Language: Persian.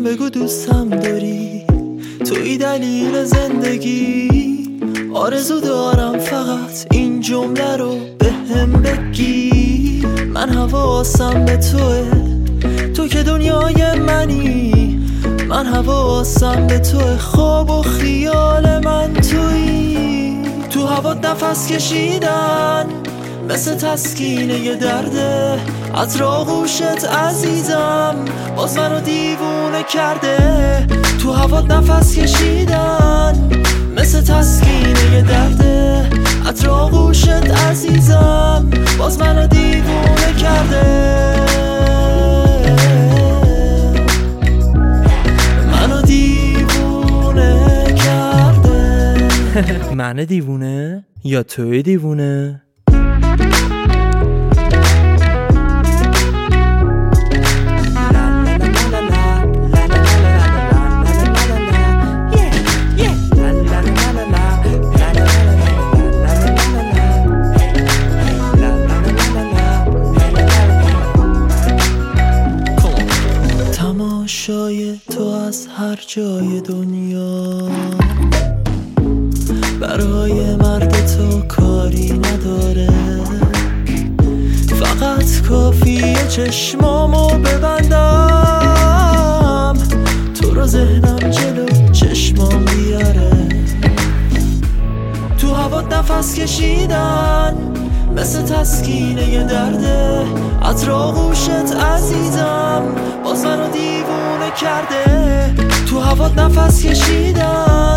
بهم بگو دوستم داری، توی دلیل زندگی. آرزو دارم فقط این جمله رو بهم بگی. من حواسم به توه، تو که دنیای منی. من حواسم به توه، خواب و خیال من تویی. تو هوات نفس کشیدن مثل تسکین یه درده. از آغوشت عزیزم باز منو دیوونه کرده. تو هوات نفس کشیدن مثل تسکین یه درده. از آغوشت عزیزم باز منو دیوونه کرده. منو دیوونه کرده. من دیوونه یا توی دیوونه؟ تماشای تو از هر جای دنیا برای مرد تو کاری نداره. فقط کافیه چشمامو ببندم، تو رو ذهنم جلو چشمام بیاره. تو هوات نفس کشیدن مثل تسکین یه درده. از آغوشت عزیزم باز منو دیوونه کرده. تو هوات نفس کشیدن